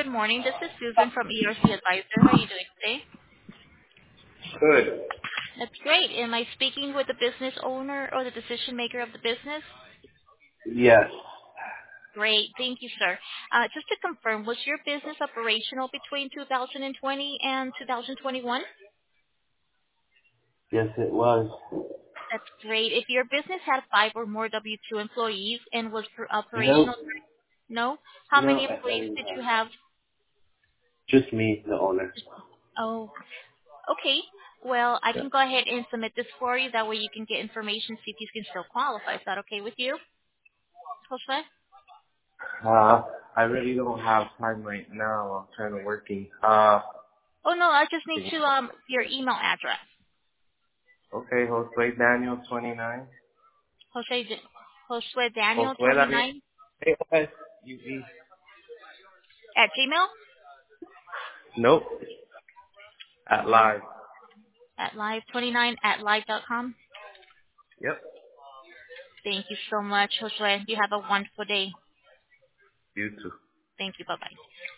Good morning. This is Susan from ERC Advisor. How are you doing today? Good. That's great. Am I speaking with the business owner or the decision maker of the business? Yes. Great. Thank you, sir. Just to confirm, was your business operational between 2020 and 2021? Yes, it was. That's great. If your business had 5 or more W-2 employees and was Nope. operational, no? How No, many I employees didn't did have. you have? Just me, the owner. Oh, okay. Well, I Yeah. can go ahead and submit this for you. That way you can get information, see if you can still qualify. Is that okay with you, Jose? Uh, I really don't have time right now. I'm kind of working. Oh, no, I just need to your email address. Okay, Josue Daniel 29. Jose, Josue Daniel Josue Daniel. 29 AOSUE. at Gmail Nope. At live. at live29 at live.com. Yep. Thank you so much, Josue. You have a wonderful day. You too. Thank you. Bye-bye.